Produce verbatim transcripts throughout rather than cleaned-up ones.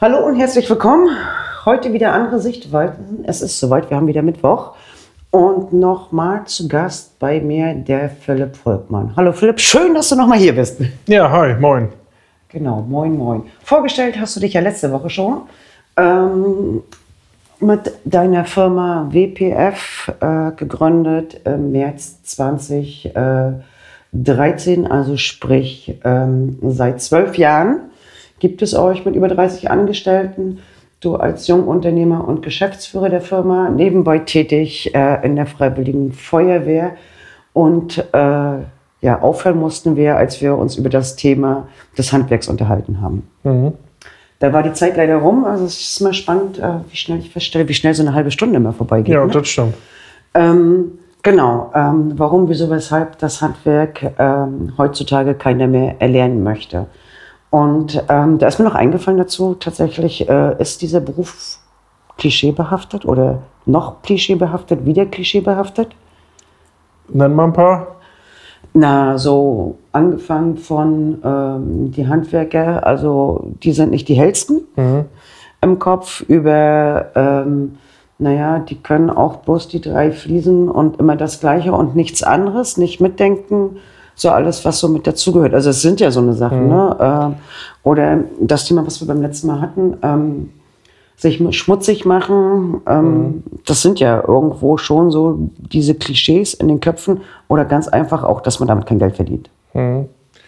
Hallo und herzlich willkommen. Heute wieder andere Sichtweisen. Es ist soweit, wir haben wieder Mittwoch. Und nochmal zu Gast bei mir der Philipp Volkmann. Hallo Philipp, schön, dass du nochmal hier bist. Ja, hi, moin. Genau, moin, moin. Vorgestellt hast du dich ja letzte Woche schon ähm, mit deiner Firma W P F, äh, gegründet im März zwanzig dreizehn, also sprich ähm, seit zwölf Jahren gibt es euch mit über dreißig Angestellten. Du als Jungunternehmer und Geschäftsführer der Firma, nebenbei tätig äh, in der Freiwilligen Feuerwehr. Und äh, ja, aufhören mussten wir, als wir uns über das Thema des Handwerks unterhalten haben. Mhm. Da war die Zeit leider rum. Also es ist immer spannend, äh, wie schnell ich feststelle, wie schnell so eine halbe Stunde immer vorbeigeht. Ja, ne? Das stimmt. Ähm, genau. Ähm, warum, wieso, weshalb das Handwerk ähm, heutzutage keiner mehr erlernen möchte. Und ähm, da ist mir noch eingefallen dazu, tatsächlich äh, ist dieser Beruf klischeebehaftet oder noch klischeebehaftet, wieder klischeebehaftet? Nenn mal ein paar. Na, so angefangen von ähm, die Handwerker, also die sind nicht die hellsten mhm. im Kopf, über, ähm, naja, die können auch bloß die drei Fliesen und immer das Gleiche und nichts anderes, nicht mitdenken. So alles, was so mit dazugehört. Also es sind ja so eine Sachen, mhm. ne? Äh, oder das Thema, was wir beim letzten Mal hatten, ähm, sich schmutzig machen, ähm, mhm. das sind ja irgendwo schon so diese Klischees in den Köpfen oder ganz einfach auch, dass man damit kein Geld verdient. Mhm.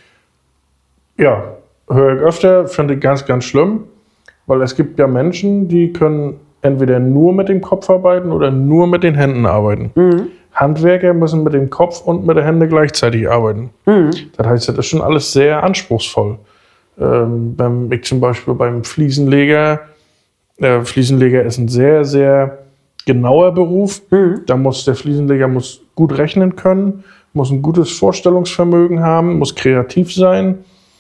Ja, höre ich öfter, finde ich ganz, ganz schlimm, weil es gibt ja Menschen, die können entweder nur mit dem Kopf arbeiten oder nur mit den Händen arbeiten. Mhm. Handwerker müssen mit dem Kopf und mit den Händen gleichzeitig arbeiten. Mhm. Das heißt, das ist schon alles sehr anspruchsvoll. Ähm, beim, ich zum Beispiel beim Fliesenleger, äh, Fliesenleger ist ein sehr, sehr genauer Beruf. Mhm. Da muss der Fliesenleger muss gut rechnen können, muss ein gutes Vorstellungsvermögen haben, muss kreativ sein.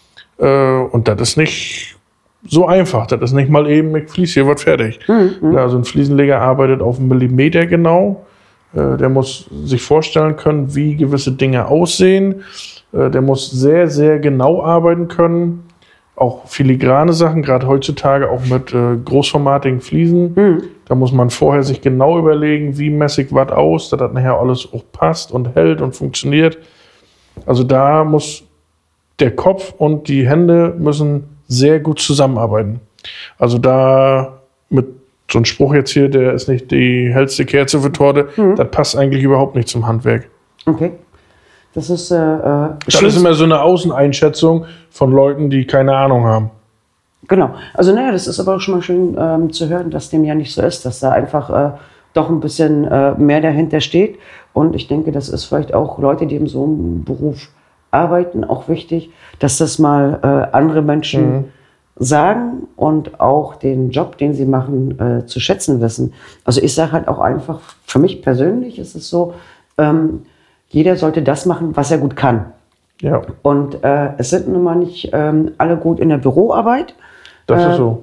Äh, und das ist nicht so einfach. Das ist nicht mal eben, ich fließe hier was fertig. Mhm. Also ein Fliesenleger arbeitet auf einen Millimeter genau. Der muss sich vorstellen können, wie gewisse Dinge aussehen. Der muss sehr, sehr genau arbeiten können. Auch filigrane Sachen, gerade heutzutage auch mit äh, großformatigen Fliesen. Mhm. Da muss man vorher sich genau überlegen, wie messe ich was aus, dass das nachher alles auch passt und hält und funktioniert. Also da muss der Kopf und die Hände müssen sehr gut zusammenarbeiten. Also da mit so ein Spruch jetzt hier, der ist nicht die hellste Kerze für Torte, mhm. das passt eigentlich überhaupt nicht zum Handwerk. Okay. Das ist, äh, äh, das ist immer so eine Außeneinschätzung von Leuten, die keine Ahnung haben. Genau. Also naja, das ist aber auch schon mal schön ähm, zu hören, dass dem ja nicht so ist, dass da einfach äh, doch ein bisschen äh, mehr dahinter steht. Und ich denke, das ist vielleicht auch Leute, die in so einem Beruf arbeiten, auch wichtig, dass das mal äh, andere Menschen mhm. sagen und auch den Job, den sie machen, äh, zu schätzen wissen. Also ich sage halt auch einfach, für mich persönlich ist es so, ähm, jeder sollte das machen, was er gut kann. Ja. Und äh, es sind nun mal nicht ähm, alle gut in der Büroarbeit. Das äh, ist so.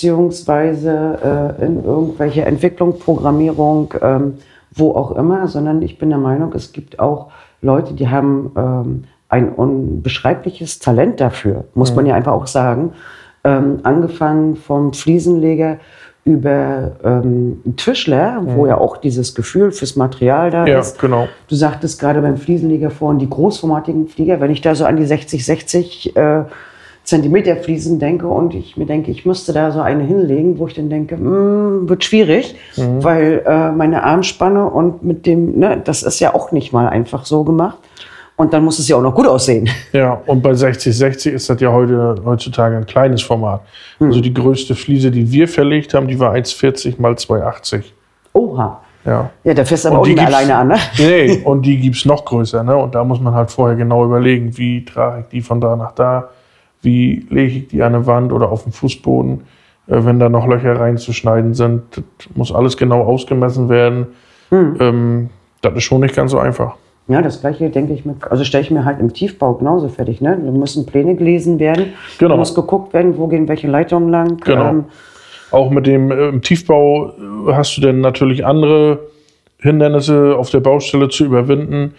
Beziehungsweise äh, in irgendwelche Entwicklung, Programmierung, ähm, wo auch immer, sondern ich bin der Meinung, es gibt auch Leute, die haben ähm, ein unbeschreibliches Talent dafür, muss mhm. man ja einfach auch sagen. Ähm, angefangen vom Fliesenleger über ähm, Tischler, mhm. wo ja auch dieses Gefühl fürs Material da ja, ist. Genau. Du sagtest gerade beim Fliesenleger vorhin die großformatigen Flieger, wenn ich da so an die sechzig sechzig äh, Zentimeter Fliesen denke und ich mir denke, ich müsste da so eine hinlegen, wo ich dann denke, mh, wird schwierig, mhm. weil äh, meine Armspanne und mit dem, ne, das ist ja auch nicht mal einfach so gemacht. Und dann muss es ja auch noch gut aussehen. Ja, und bei sechzig sechzig ist das ja heute, heutzutage ein kleines Format. Hm. Also die größte Fliese, die wir verlegt haben, die war eins vierzig mal zwei achtzig. Oha. Ja, ja da fährst du aber auch nicht mehr alleine an, ne? Nee, und die gibt es noch größer, ne? Und da muss man halt vorher genau überlegen, wie trage ich die von da nach da, wie lege ich die an eine Wand oder auf den Fußboden, äh, wenn da noch Löcher reinzuschneiden sind. Das muss alles genau ausgemessen werden. Hm. Ähm, das ist schon nicht ganz so einfach. Ja, das Gleiche denke ich mir, also stelle ich mir halt im Tiefbau genauso fertig, ne? Da müssen Pläne gelesen werden, genau. Da muss geguckt werden, wo gehen welche Leitungen lang. Genau. Ähm, Auch mit dem äh, im Tiefbau hast du dann natürlich andere Hindernisse auf der Baustelle zu überwinden. Äh,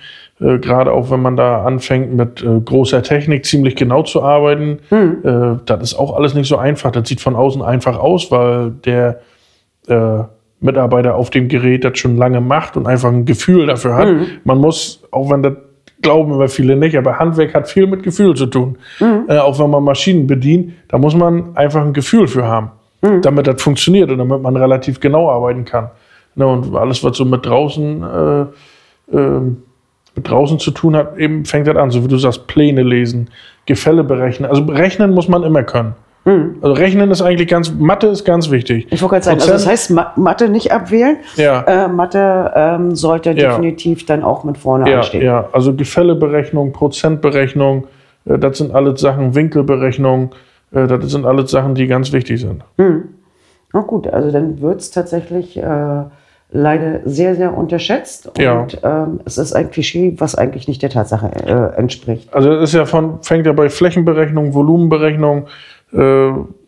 Äh, Gerade auch, wenn man da anfängt, mit äh, großer Technik ziemlich genau zu arbeiten. Mhm. Äh, das ist auch alles nicht so einfach. Das sieht von außen einfach aus, weil der äh, Mitarbeiter auf dem Gerät das schon lange macht und einfach ein Gefühl dafür hat. Mhm. Man muss, auch wenn das glauben immer viele nicht, aber Handwerk hat viel mit Gefühl zu tun. Mhm. Äh, auch wenn man Maschinen bedient, da muss man einfach ein Gefühl für haben, mhm. damit das funktioniert und damit man relativ genau arbeiten kann. Ne, und alles, was so mit draußen, äh, äh, mit draußen zu tun hat, eben fängt das an, so wie du sagst, Pläne lesen, Gefälle berechnen. Also rechnen muss man immer können. Mhm. Also rechnen ist eigentlich ganz, Mathe ist ganz wichtig. Ich wollte gerade sagen, also das heißt, Ma- Mathe nicht abwählen. Ja. Äh, Mathe ähm, sollte ja. definitiv dann auch mit vorne ja, anstehen. Ja, also Gefälleberechnung, Prozentberechnung, äh, das sind alles Sachen, Winkelberechnung, äh, das sind alles Sachen, die ganz wichtig sind. Mhm. Na gut, also dann wird es tatsächlich äh, leider sehr, sehr unterschätzt. Und ja. ähm, es ist ein Klischee, was eigentlich nicht der Tatsache äh, entspricht. Also es ist ja von, fängt ja bei Flächenberechnung, Volumenberechnung. Äh,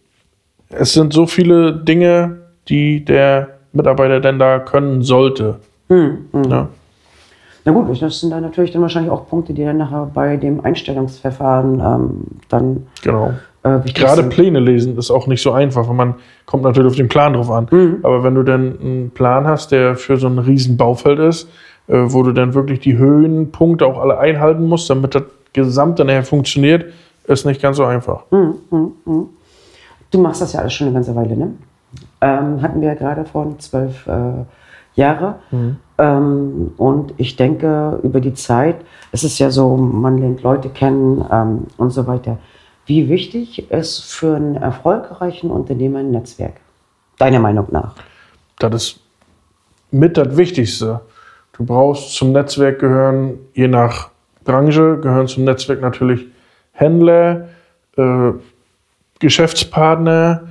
es sind so viele Dinge, die der Mitarbeiter denn da können sollte. Hm, hm. Ja. Na gut, das sind dann natürlich dann wahrscheinlich auch Punkte, die dann nachher bei dem Einstellungsverfahren ähm, dann genau. äh, wichtig Gerade sind. Pläne lesen ist auch nicht so einfach, weil man kommt natürlich auf den Plan drauf an. Mhm. Aber wenn du dann einen Plan hast, der für so ein riesen Baufeld ist, äh, wo du dann wirklich die Höhenpunkte auch alle einhalten musst, damit das Gesamt dann nachher funktioniert, ist nicht ganz so einfach. Mhm, mh, mh. Du machst das ja alles schon eine ganze Weile, ne? Ähm, hatten wir ja gerade vor zwölf äh, Jahre. Mhm. Ähm, und ich denke, über die Zeit, es ist ja so, man lernt Leute kennen ähm, und so weiter. Wie wichtig ist für einen erfolgreichen Unternehmer ein Netzwerk? Deiner Meinung nach? Das ist mit das Wichtigste. Du brauchst zum Netzwerk gehören, je nach Branche, gehören zum Netzwerk natürlich Händler, äh, Geschäftspartner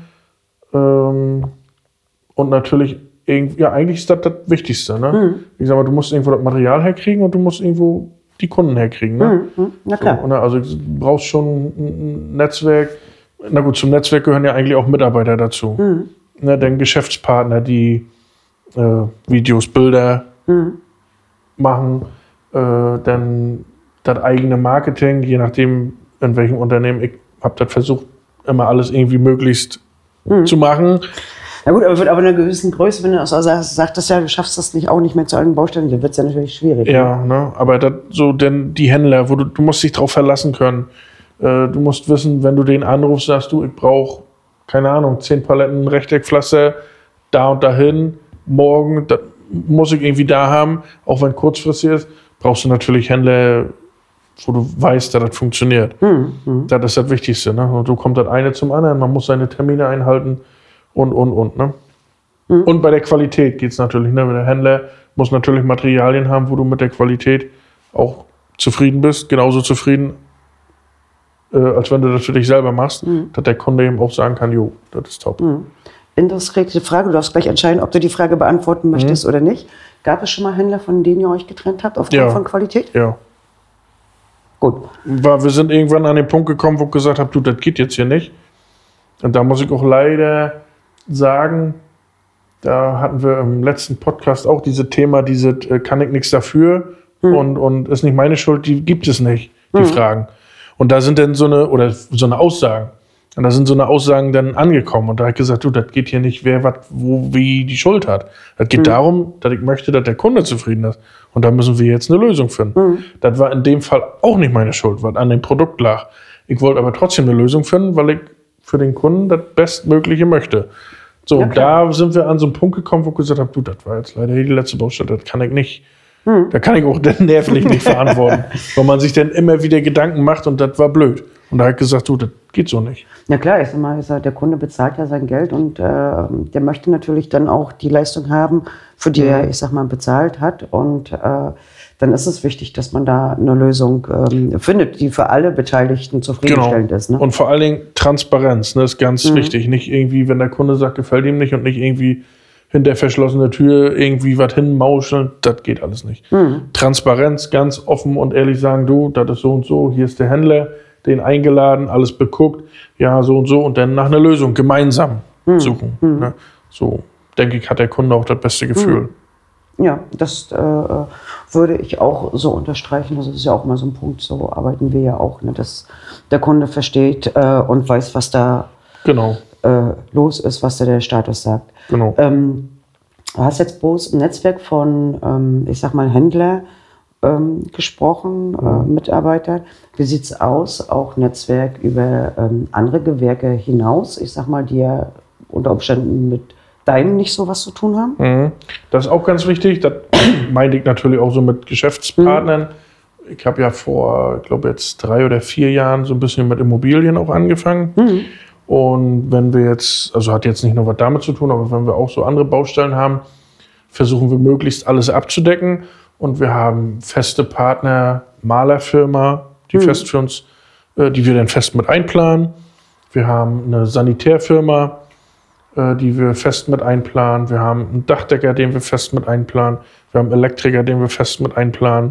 ähm, und natürlich, ja, eigentlich ist das das Wichtigste. Ne? Mhm. Ich sag mal, du musst irgendwo das Material herkriegen und du musst irgendwo die Kunden herkriegen. Ne? Mhm. Na klar. So, also du brauchst schon ein Netzwerk. Na gut, zum Netzwerk gehören ja eigentlich auch Mitarbeiter dazu. Mhm. Ne, denn Geschäftspartner, die äh, Videos, Bilder mhm. machen, äh, dann das eigene Marketing, je nachdem, in welchem Unternehmen. Ich habe das versucht, immer alles irgendwie möglichst mhm. zu machen. Na gut, aber mit aber einer gewissen Größe, wenn du also sagst, das ja, du schaffst das nicht auch nicht mehr zu allen Baustellen, dann wird es ja natürlich schwierig. Ja, ne? Ne? Aber das, so denn die Händler, wo du, du musst dich drauf verlassen können. Äh, du musst wissen, wenn du den anrufst, sagst du, ich brauche, keine Ahnung, zehn Paletten Rechteckpflaster, da und dahin, morgen, das muss ich irgendwie da haben, auch wenn kurzfristig ist, brauchst du natürlich Händler, wo du weißt, dass das funktioniert. Mhm. Das ist das Wichtigste. Ne? Und so kommt das eine zum anderen, man muss seine Termine einhalten. Und, und, und. Ne? Mhm. Und bei der Qualität geht es natürlich. Ne? Der Händler muss natürlich Materialien haben, wo du mit der Qualität auch zufrieden bist. Genauso zufrieden, äh, als wenn du das für dich selber machst. Mhm. Dass der Kunde eben auch sagen kann, jo, das ist top. Mhm. Interessante Frage. Du darfst gleich entscheiden, ob du die Frage beantworten möchtest mhm. oder nicht. Gab es schon mal Händler, von denen ihr euch getrennt habt, aufgrund ja. von Qualität? Ja. Gut. War, wir sind irgendwann an den Punkt gekommen, wo ich gesagt habe, du, das geht jetzt hier nicht. Und da muss ich auch leider sagen, da hatten wir im letzten Podcast auch dieses Thema, diese äh, kann ich nichts dafür hm. und, und ist nicht meine Schuld, die gibt es nicht, die hm. Fragen. Und da sind dann so eine, oder so eine Aussagen. Und da sind so eine Aussagen dann angekommen. Und da habe ich gesagt, du, das geht hier nicht, wer was, wo, wie die Schuld hat. Das geht hm. darum, dass ich möchte, dass der Kunde zufrieden ist. Und da müssen wir jetzt eine Lösung finden. Hm. Das war in dem Fall auch nicht meine Schuld, was an dem Produkt lag. Ich wollte aber trotzdem eine Lösung finden, weil ich für den Kunden das Bestmögliche möchte. So, ja, da sind wir an so einen Punkt gekommen, wo ich gesagt habe, du, das war jetzt leider die letzte Baustelle, das kann ich nicht. Hm. Da kann ich auch nervlich nicht verantworten. Weil man sich dann immer wieder Gedanken macht und das war blöd. Und da habe ich gesagt, du, das geht so nicht. Ja klar, ich sag mal, der Kunde bezahlt ja sein Geld und äh, der möchte natürlich dann auch die Leistung haben, für die er, ich sag mal, bezahlt hat. Und äh, dann ist es wichtig, dass man da eine Lösung ähm, findet, die für alle Beteiligten zufriedenstellend genau. ist. Ne? Und vor allen Dingen Transparenz, ne, ist ganz mhm. wichtig. Nicht irgendwie, wenn der Kunde sagt, gefällt ihm nicht und nicht irgendwie hinter verschlossener Tür irgendwie was hinmauscheln, das geht alles nicht. Mhm. Transparenz, ganz offen und ehrlich sagen, du, das ist so und so, hier ist der Händler, den eingeladen, alles beguckt, ja, so und so und dann nach einer Lösung gemeinsam mhm. suchen. Mhm. Ne? So, denke ich, hat der Kunde auch das beste Gefühl. Mhm. Ja, das äh, würde ich auch so unterstreichen. Das ist ja auch mal so ein Punkt, so arbeiten wir ja auch, ne, dass der Kunde versteht äh, und weiß, was da Genau. äh, los ist, was da der Status sagt. Genau. Ähm, du hast jetzt bloß ein Netzwerk von, ähm, ich sag mal, Händler ähm, gesprochen, Mhm. äh, Mitarbeiter. Wie sieht's aus? Auch Netzwerk über ähm, andere Gewerke hinaus, ich sag mal, die ja unter Umständen mit deinem nicht so was zu tun haben? Mhm. Das ist auch ganz wichtig. Das meine ich natürlich auch so mit Geschäftspartnern. Mhm. Ich habe ja vor, ich glaube jetzt drei oder vier Jahren so ein bisschen mit Immobilien auch angefangen. Mhm. Und wenn wir jetzt, also hat jetzt nicht nur was damit zu tun, aber wenn wir auch so andere Baustellen haben, versuchen wir möglichst alles abzudecken. Und wir haben feste Partner, Malerfirma, die mhm. fest für uns, äh, die wir dann fest mit einplanen. Wir haben eine Sanitärfirma, die wir fest mit einplanen. Wir haben einen Dachdecker, den wir fest mit einplanen. Wir haben einen Elektriker, den wir fest mit einplanen.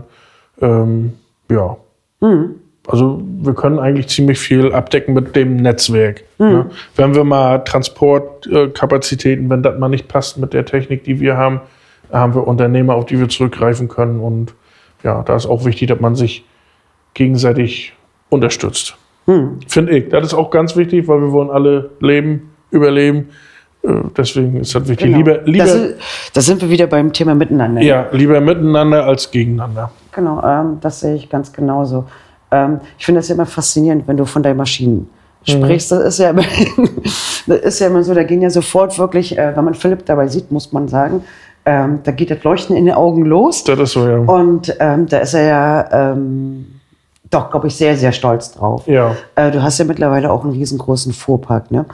Ähm, ja. Mhm. Also wir können eigentlich ziemlich viel abdecken mit dem Netzwerk. Mhm. Ne? Wenn wir mal Transportkapazitäten, wenn das mal nicht passt mit der Technik, die wir haben, haben wir Unternehmer, auf die wir zurückgreifen können. Und ja, da ist auch wichtig, dass man sich gegenseitig unterstützt. Mhm. Finde ich. Das ist auch ganz wichtig, weil wir wollen alle leben, überleben. Deswegen ist das wichtig. Genau. Lieber, lieber, das ist, da sind wir wieder beim Thema Miteinander. Ja, lieber miteinander als gegeneinander. Genau, ähm, das sehe ich ganz genauso. Ähm, ich finde das ja immer faszinierend, wenn du von deinen Maschinen sprichst. Mhm. Das ist ja immer, das ist ja immer so, da gehen ja sofort wirklich, äh, wenn man Philipp dabei sieht, muss man sagen, ähm, da geht das Leuchten in den Augen los. Das ist so, ja. Und ähm, da ist er ja ähm, doch, glaube ich, sehr, sehr stolz drauf. Ja. Äh, du hast ja mittlerweile auch einen riesengroßen Fuhrpark, ne?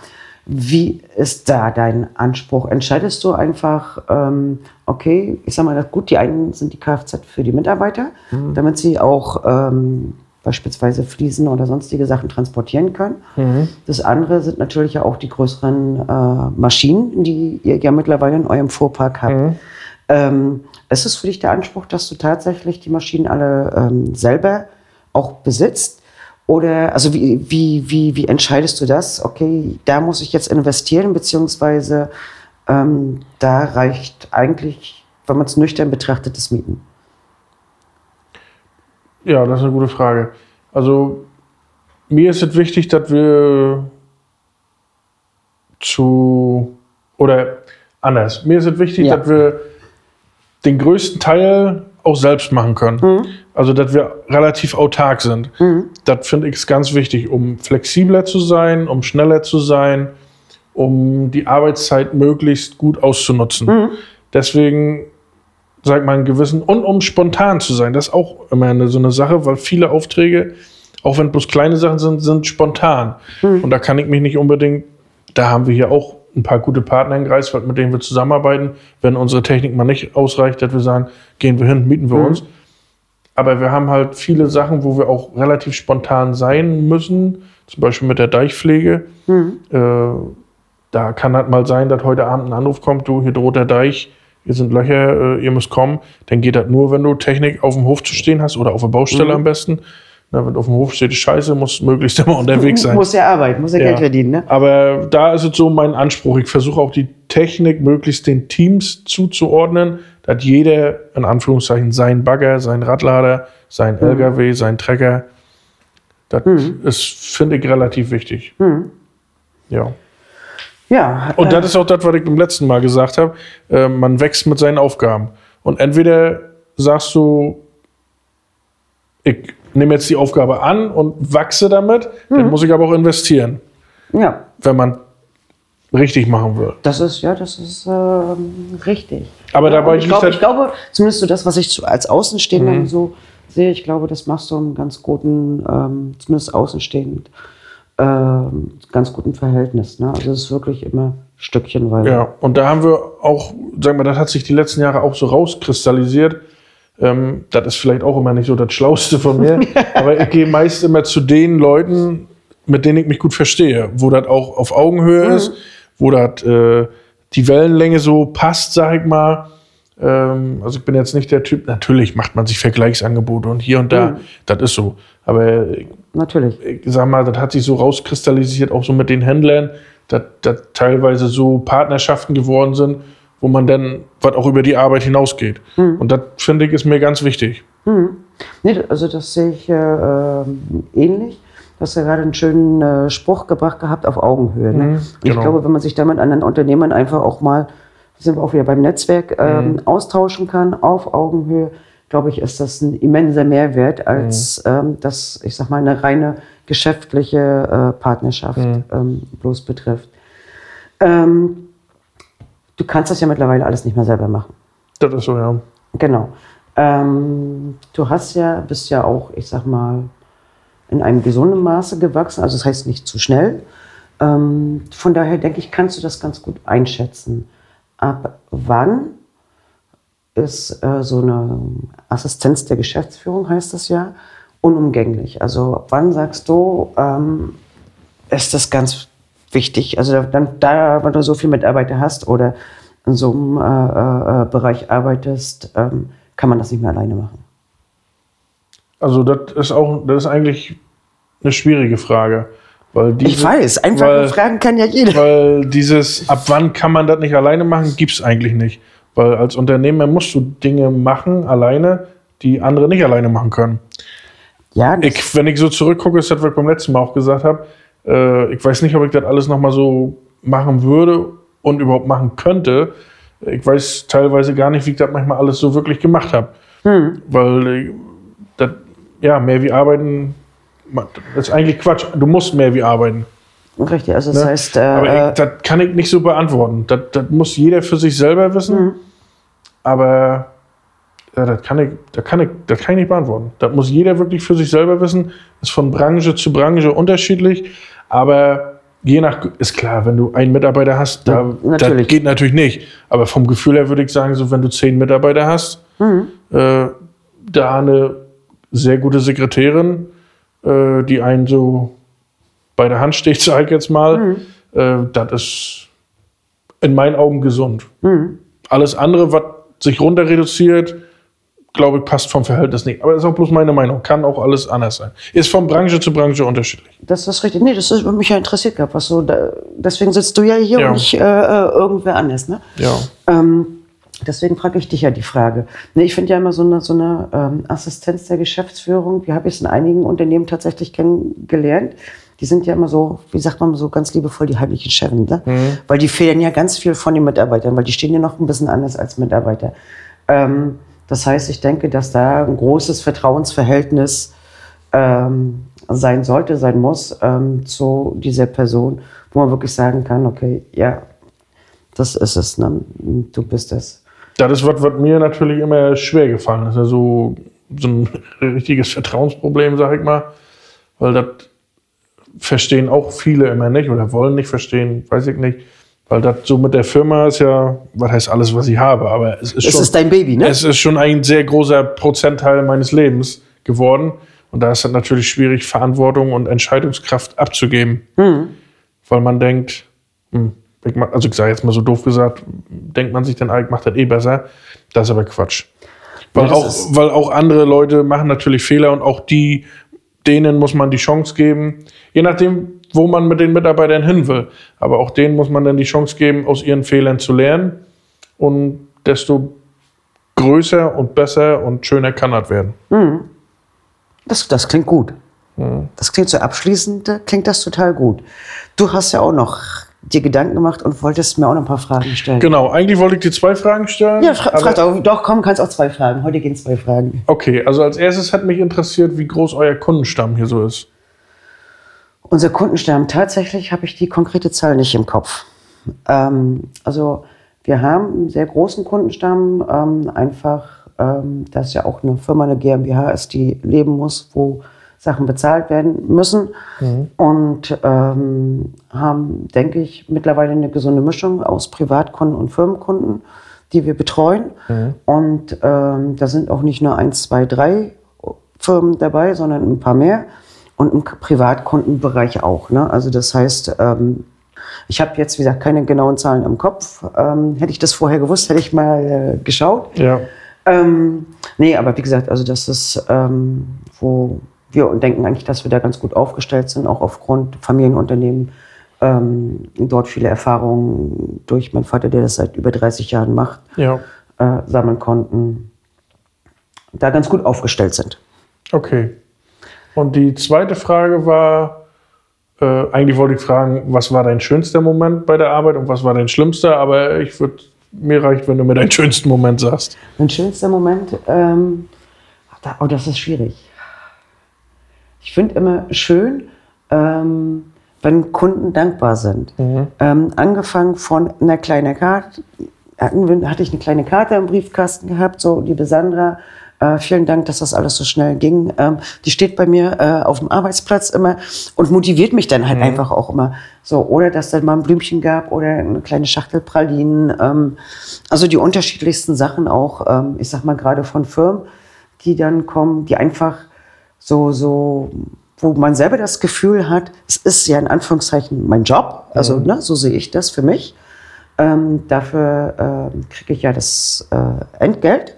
Wie ist da dein Anspruch? Entscheidest du einfach, ähm, okay, ich sag mal, gut, die einen sind die Kfz für die Mitarbeiter, mhm. damit sie auch ähm, beispielsweise Fliesen oder sonstige Sachen transportieren können. Mhm. Das andere sind natürlich ja auch die größeren äh, Maschinen, die ihr ja mittlerweile in eurem Fuhrpark habt. Mhm. Ähm, ist es für dich der Anspruch, dass du tatsächlich die Maschinen alle ähm, selber auch besitzt? Oder, also wie, wie, wie, wie entscheidest du das? Okay, da muss ich jetzt investieren, beziehungsweise ähm, da reicht eigentlich, wenn man es nüchtern betrachtet, das Mieten. Ja, das ist eine gute Frage. Also mir ist es wichtig, dass wir zu, oder anders, mir ist es wichtig, ja. dass wir den größten Teil auch selbst machen können. Mhm. Also, dass wir relativ autark sind. Mhm. Das finde ich ganz wichtig, um flexibler zu sein, um schneller zu sein, um die Arbeitszeit möglichst gut auszunutzen. Mhm. Deswegen, sagt man, einen gewissen, und um spontan zu sein, das ist auch immer eine, so eine Sache, weil viele Aufträge, auch wenn bloß kleine Sachen sind, sind spontan. Mhm. Und da kann ich mich nicht unbedingt, da haben wir hier auch ein paar gute Partner in Greifswald, mit denen wir zusammenarbeiten, wenn unsere Technik mal nicht ausreicht, dass wir sagen, gehen wir hin, mieten wir mhm. uns. Aber wir haben halt viele Sachen, wo wir auch relativ spontan sein müssen, zum Beispiel mit der Deichpflege. Mhm. Äh, da kann halt mal sein, dass heute Abend ein Anruf kommt, du, hier droht der Deich, hier sind Löcher, äh, ihr müsst kommen. Dann geht das nur, wenn du Technik auf dem Hof zu stehen hast oder auf der Baustelle mhm. am besten. Na, wenn du auf dem Hof steht, ist scheiße, muss möglichst immer unterwegs sein. Muss ja arbeiten, muss ja, ja Geld verdienen. Ne? Aber da ist es so mein Anspruch. Ich versuche auch die Technik möglichst den Teams zuzuordnen, dass jeder, in Anführungszeichen, sein Bagger, sein Radlader, sein mhm. L K W, sein Trecker, das mhm. ist, finde ich, relativ wichtig. Mhm. Ja. Ja. Und äh, das ist auch das, was ich beim letzten Mal gesagt habe. Äh, man wächst mit seinen Aufgaben. Und entweder sagst du, ich nehme jetzt die Aufgabe an und wachse damit, mhm. dann muss ich aber auch investieren. Ja. Wenn man richtig machen will. Das ist, ja, das ist ähm, richtig. Aber ja, dabei ich, glaub, ich glaube, zumindest so das, was ich zu, als Außenstehender mhm. so sehe, ich glaube, das machst du einen ganz guten, ähm, zumindest außenstehend, ähm, ganz guten Verhältnis. Ne? Also es ist wirklich immer stückchenweise. Ja, und da haben wir auch, sagen wir, das hat sich die letzten Jahre auch so rauskristallisiert. Ähm, das ist vielleicht auch immer nicht so das Schlauste von mir, aber ich gehe meist immer zu den Leuten, mit denen ich mich gut verstehe, wo das auch auf Augenhöhe mhm. ist, wo das äh, die Wellenlänge so passt, sag ich mal. Ähm, also ich bin jetzt nicht der Typ, natürlich macht man sich Vergleichsangebote und hier und da, mhm. das ist so. Aber natürlich. Ich sag mal, das hat sich so rauskristallisiert, auch so mit den Händlern, dass, dass teilweise so Partnerschaften geworden sind, wo man dann, was auch über die Arbeit hinausgeht. Mhm. Und das, finde ich, ist mir ganz wichtig. Mhm. Nee, also das sehe ich äh, ähnlich. Du hast ja gerade einen schönen äh, Spruch gebracht gehabt, auf Augenhöhe. Ne? Mhm, genau. Ich glaube, wenn man sich da mit anderen Unternehmern einfach auch mal, sind wir auch wieder beim Netzwerk, ähm, mhm. austauschen kann, auf Augenhöhe, glaube ich, ist das ein immenser Mehrwert, als mhm. ähm, das, ich sag mal, eine reine geschäftliche äh, Partnerschaft mhm. ähm, bloß betrifft. Ähm, du kannst das ja mittlerweile alles nicht mehr selber machen. Das ist so, ja. Genau. Ähm, du hast ja, bist ja auch, ich sag mal, in einem gesunden Maße gewachsen, also das heißt nicht zu schnell. Ähm, von daher denke ich, kannst du das ganz gut einschätzen. Ab wann ist äh, so eine Assistenz der Geschäftsführung, heißt das ja, unumgänglich? Also ab wann sagst du, ähm, ist das ganz wichtig? Also dann, da, wenn du so viele Mitarbeiter hast oder in so einem äh, äh, Bereich arbeitest, ähm, kann man das nicht mehr alleine machen. Also das ist auch, das ist eigentlich eine schwierige Frage. Weil diese, ich weiß, einfache weil, Fragen kann ja jeder. Weil dieses, ab wann kann man das nicht alleine machen, gibt es eigentlich nicht. Weil als Unternehmer musst du Dinge machen, alleine, die andere nicht alleine machen können. Ja, ich, wenn ich so zurückgucke, ist das, was ich beim letzten Mal auch gesagt habe, äh, ich weiß nicht, ob ich das alles nochmal so machen würde und überhaupt machen könnte. Ich weiß teilweise gar nicht, wie ich das manchmal alles so wirklich gemacht habe. Hm. Weil das, ja, mehr wie arbeiten, das ist eigentlich Quatsch. Du musst mehr wie arbeiten. Richtig, also das ne? heißt... Äh, Aber ich, das kann ich nicht so beantworten. Das, das muss jeder für sich selber wissen. Hm. Aber ja, das, kann ich, das, kann ich, das kann ich nicht beantworten. Das muss jeder wirklich für sich selber wissen. Ist von Branche zu Branche unterschiedlich. Aber je nach, ist klar, wenn du einen Mitarbeiter hast, da, ja, das geht natürlich nicht. Aber vom Gefühl her würde ich sagen, so wenn du zehn Mitarbeiter hast, mhm. äh, da eine sehr gute Sekretärin, äh, die einen so bei der Hand steht, sag ich jetzt mal, mhm. äh, das ist in meinen Augen gesund. Mhm. Alles andere, was sich runter reduziert, glaube ich, passt vom Verhältnis nicht. Aber das ist auch bloß meine Meinung. Kann auch alles anders sein. Ist von Branche zu Branche unterschiedlich. Das ist richtig. Nee, das ist mich ja interessiert gehabt. Was so da, deswegen sitzt du ja hier ja. und nicht äh, irgendwer anders. Ne? Ja. Ähm, deswegen frage ich dich ja die Frage. Nee, ich finde ja immer so eine, so eine ähm, Assistenz der Geschäftsführung, die habe ich in einigen Unternehmen tatsächlich kennengelernt. Die sind ja immer so, wie sagt man so ganz liebevoll, die heimlichen Chefin. Ne? Mhm. Weil die fehlen ja ganz viel von den Mitarbeitern, weil die stehen ja noch ein bisschen anders als Mitarbeiter. Ähm, Das heißt, ich denke, dass da ein großes Vertrauensverhältnis ähm, sein sollte, sein muss ähm, zu dieser Person, wo man wirklich sagen kann, okay, ja, das ist es, ne? Du bist es. Das ist was, was mir natürlich immer schwer gefallen ist. Das ist ja so, so ein richtiges Vertrauensproblem, sag ich mal. Weil das verstehen auch viele immer nicht oder wollen nicht verstehen, weiß ich nicht. Weil das so mit der Firma ist ja, was heißt alles, was ich habe, aber es ist es schon... Es ist dein Baby, ne? Es ist schon ein sehr großer Prozentteil meines Lebens geworden. Und da ist es natürlich schwierig, Verantwortung und Entscheidungskraft abzugeben. Mhm. Weil man denkt, hm, ich mach, also ich sage jetzt mal so doof gesagt, denkt man sich dann, ich mache das eh besser. Das ist aber Quatsch. Weil, ja, auch, weil auch andere Leute machen natürlich Fehler und auch die, denen muss man die Chance geben. Je nachdem, wo man mit den Mitarbeitern hin will. Aber auch denen muss man dann die Chance geben, aus ihren Fehlern zu lernen. Und desto größer und besser und schöner kann das werden. Mhm. Das, das klingt gut. Mhm. Das klingt so abschließend, klingt das total gut. Du hast ja auch noch dir Gedanken gemacht und wolltest mir auch noch ein paar Fragen stellen. Genau, eigentlich wollte ich dir zwei Fragen stellen. Ja, fra- frag doch, doch, komm, kannst auch zwei Fragen. Heute gehen zwei Fragen. Okay, also als erstes hat mich interessiert, wie groß euer Kundenstamm hier so ist. Unser Kundenstamm, tatsächlich habe ich die konkrete Zahl nicht im Kopf. Ähm, also wir haben einen sehr großen Kundenstamm, ähm, einfach, ähm, dass ja auch eine Firma, eine GmbH ist, die leben muss, wo Sachen bezahlt werden müssen. Mhm. Und ähm, haben, denke ich, mittlerweile eine gesunde Mischung aus Privatkunden und Firmenkunden, die wir betreuen. Mhm. Und ähm, da sind auch nicht nur eins, zwei, drei Firmen dabei, sondern ein paar mehr. Und im Privatkundenbereich auch. Ne? Also das heißt, ähm, ich habe jetzt, wie gesagt, keine genauen Zahlen im Kopf. Ähm, hätte ich das vorher gewusst, hätte ich mal äh, geschaut. Ja. Ähm, nee, aber wie gesagt, also das ist, ähm, wo wir denken eigentlich, dass wir da ganz gut aufgestellt sind, auch aufgrund Familienunternehmen, ähm, dort viele Erfahrungen durch meinen Vater, der das seit über dreißig Jahren macht, Ja. äh, sammeln konnten, da ganz gut aufgestellt sind. Okay. Und die zweite Frage war, äh, eigentlich wollte ich fragen, was war dein schönster Moment bei der Arbeit und was war dein schlimmster, aber ich würde, mir reicht, wenn du mir deinen schönsten Moment sagst. Mein schönster Moment, ähm, da, oh, das ist schwierig. Ich finde immer schön, ähm, wenn Kunden dankbar sind. Mhm. Ähm, angefangen von einer kleinen Karte, hatten, hatte ich eine kleine Karte im Briefkasten gehabt, so, liebe Sandra, äh, vielen Dank, dass das alles so schnell ging. Ähm, die steht bei mir äh, auf dem Arbeitsplatz immer und motiviert mich dann halt mhm. einfach auch immer. So, oder dass dann mal ein Blümchen gab oder eine kleine Schachtel Pralinen. Ähm, also die unterschiedlichsten Sachen auch, ähm, ich sag mal gerade von Firmen, die dann kommen, die einfach so, so, wo man selber das Gefühl hat, es ist ja in Anführungszeichen mein Job, also mhm. ne, so sehe ich das für mich. Ähm, dafür äh, kriege ich ja das äh, Entgelt.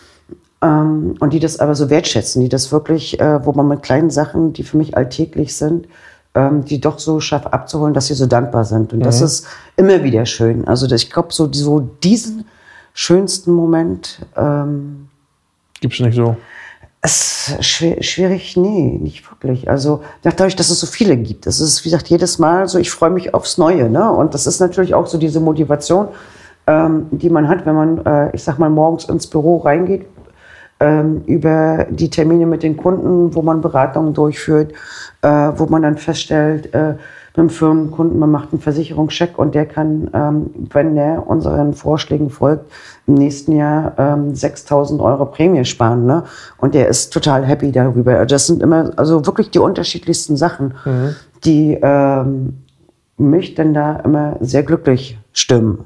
Ähm, und die das aber so wertschätzen, die das wirklich, äh, wo man mit kleinen Sachen, die für mich alltäglich sind, ähm, die doch so schafft abzuholen, dass sie so dankbar sind. Und mhm. das ist immer wieder schön. Also das, ich glaube, so, so diesen schönsten Moment ähm, gibt es nicht so. Es ist schwer, schwierig, nee, nicht wirklich. Also dadurch, dass es so viele gibt. Es ist, wie gesagt, jedes Mal so, ich freue mich aufs Neue. Ne? Und das ist natürlich auch so diese Motivation, ähm, die man hat, wenn man, äh, ich sag mal, morgens ins Büro reingeht, ähm, über die Termine mit den Kunden, wo man Beratungen durchführt, äh, wo man dann feststellt, äh, mit dem Firmenkunden, man macht einen Versicherungscheck und der kann, ähm, wenn er unseren Vorschlägen folgt, im nächsten Jahr ähm, sechstausend Euro Prämie sparen. Ne? Und der ist total happy darüber. Das sind immer also wirklich die unterschiedlichsten Sachen, mhm. die ähm, mich dann da immer sehr glücklich stimmen.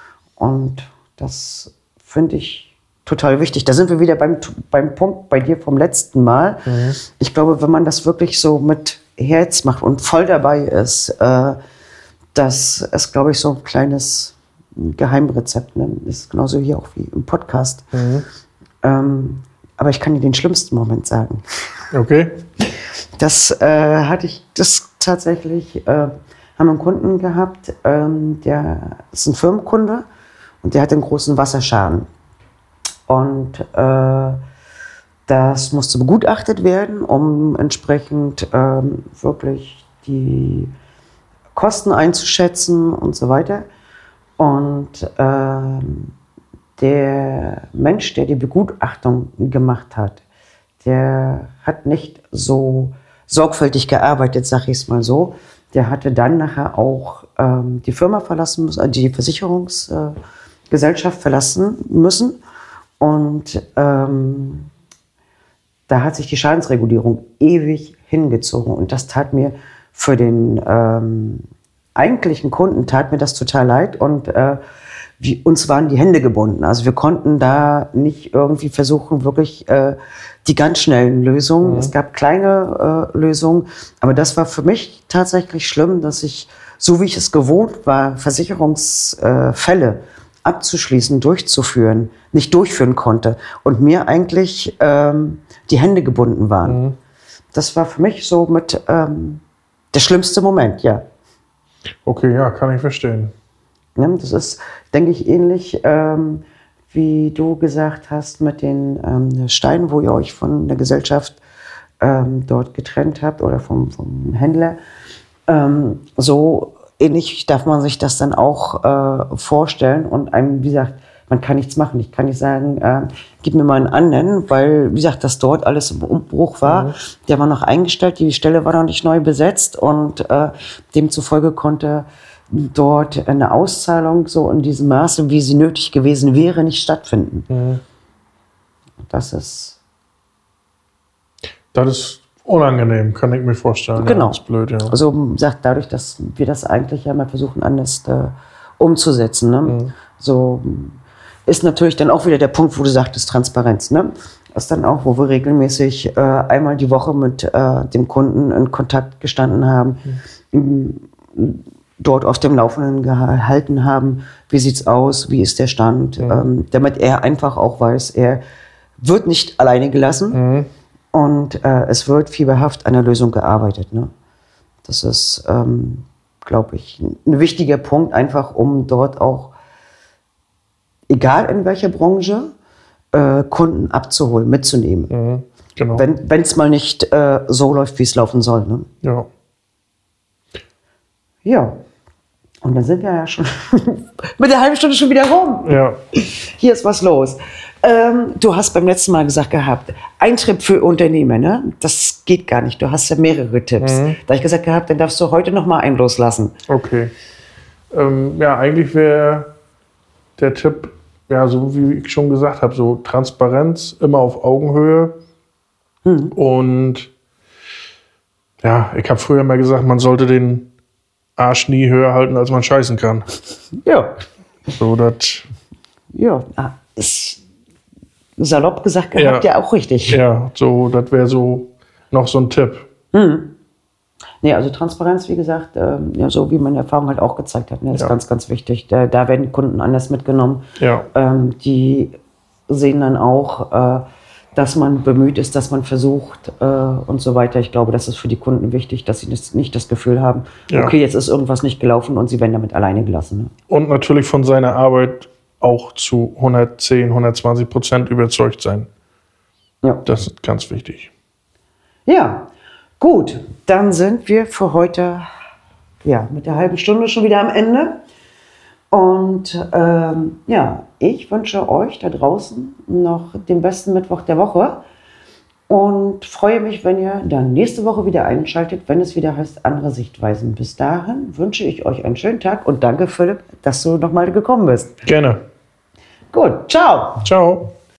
Und das finde ich total wichtig. Da sind wir wieder beim, beim Punkt bei dir vom letzten Mal. Mhm. Ich glaube, wenn man das wirklich so mit Herz macht und voll dabei ist, äh, das ist, glaube ich, so ein kleines Geheimrezept. Ne? Das ist genauso hier auch wie im Podcast. Mhm. Ähm, aber ich kann dir den schlimmsten Moment sagen. Okay. Das äh, hatte ich das tatsächlich, äh, haben wir einen Kunden gehabt, ähm, der ist ein Firmenkunde und der hat einen großen Wasserschaden. Und äh, das musste begutachtet werden, um entsprechend ähm, wirklich die Kosten einzuschätzen und so weiter. Und ähm, der Mensch, der die Begutachtung gemacht hat, der hat nicht so sorgfältig gearbeitet, sag ich es mal so. Der hatte dann nachher auch ähm, die Firma verlassen müssen, also die Versicherungsgesellschaft äh, verlassen müssen. Und ähm, da hat sich die Schadensregulierung ewig hingezogen. Und das tat mir für den ähm, eigentlichen Kunden, tat mir das total leid. Und äh, wie, uns waren die Hände gebunden. Also wir konnten da nicht irgendwie versuchen, wirklich äh, die ganz schnellen Lösungen. Mhm. Es gab kleine äh, Lösungen. Aber das war für mich tatsächlich schlimm, dass ich, so wie ich es gewohnt war, Versicherungsfälle äh, abzuschließen, durchzuführen, nicht durchführen konnte und mir eigentlich ähm, die Hände gebunden waren. Mhm. Das war für mich so mit ähm, der schlimmste Moment, ja. Okay, ja, kann ich verstehen. Ja, das ist, denke ich, ähnlich ähm, wie du gesagt hast mit den ähm, Steinen, wo ihr euch von der Gesellschaft ähm, dort getrennt habt oder vom, vom Händler. Ähm, so ähnlich darf man sich das dann auch äh, vorstellen und einem, wie gesagt, man kann nichts machen. Ich kann nicht sagen, äh, gib mir mal einen anderen, weil, wie gesagt, das dort alles im Umbruch war. Mhm. Der war noch eingestellt, die Stelle war noch nicht neu besetzt und äh, demzufolge konnte dort eine Auszahlung so in diesem Maße, wie sie nötig gewesen wäre, nicht stattfinden. Mhm. Das ist... Das ist unangenehm, kann ich mir vorstellen. Genau. Ja, das ist blöd, ja. Also sagt dadurch, dass wir das eigentlich ja mal versuchen, anders äh, umzusetzen. Ne? Mhm. So ist natürlich dann auch wieder der Punkt, wo du sagtest, Transparenz. Ne? Das ist dann auch, wo wir regelmäßig äh, einmal die Woche mit äh, dem Kunden in Kontakt gestanden haben, mhm. dort auf dem Laufenden gehalten haben, wie sieht's aus, wie ist der Stand, mhm. ähm, damit er einfach auch weiß, er wird nicht alleine gelassen. Mhm. Und äh, es wird fieberhaft an der Lösung gearbeitet. Ne? Das ist, ähm, glaube ich, ein wichtiger Punkt, einfach um dort auch, egal in welcher Branche, äh, Kunden abzuholen, mitzunehmen. Mhm, genau. Wenn es mal nicht äh, so läuft, wie es laufen soll. Ne? Ja. Ja. Und dann sind wir ja schon mit der halben Stunde schon wieder rum. Ja. Hier ist was los. Ähm, du hast beim letzten Mal gesagt gehabt, ein Tipp für Unternehmer, ne? Das geht gar nicht. Du hast ja mehrere Tipps. Mhm. Da habe ich gesagt gehabt, dann darfst du heute noch mal einen loslassen. Okay. Ähm, ja, eigentlich wäre der Tipp, ja, so wie ich schon gesagt habe, so Transparenz, immer auf Augenhöhe. Mhm. Und ja, ich habe früher mal gesagt, man sollte den Arsch nie höher halten, als man scheißen kann. Ja. So, das. Ja, ah, ist salopp gesagt gehabt, ja, ja auch richtig. Ja, so, das wäre so noch so ein Tipp. Hm. Nee, also Transparenz, wie gesagt, ähm, ja, so wie meine Erfahrung halt auch gezeigt hat, ne, ist ja. ganz, ganz wichtig. Da, da werden Kunden anders mitgenommen. Ja. Ähm, die sehen dann auch, äh, dass man bemüht ist, dass man versucht äh, und so weiter. Ich glaube, das ist für die Kunden wichtig, dass sie das, nicht das Gefühl haben, ja. okay, jetzt ist irgendwas nicht gelaufen und sie werden damit alleine gelassen. Ne? Und natürlich von seiner Arbeit auch zu hundertzehn, hundertzwanzig Prozent überzeugt sein. Ja. Das ist ganz wichtig. Ja, gut. Dann sind wir für heute ja, mit der halben Stunde schon wieder am Ende. Und ähm, ja, ich wünsche euch da draußen noch den besten Mittwoch der Woche und freue mich, wenn ihr dann nächste Woche wieder einschaltet, wenn es wieder heißt andere Sichtweisen. Bis dahin wünsche ich euch einen schönen Tag und danke, Philipp, dass du nochmal gekommen bist. Gerne. Gut, ciao. Ciao.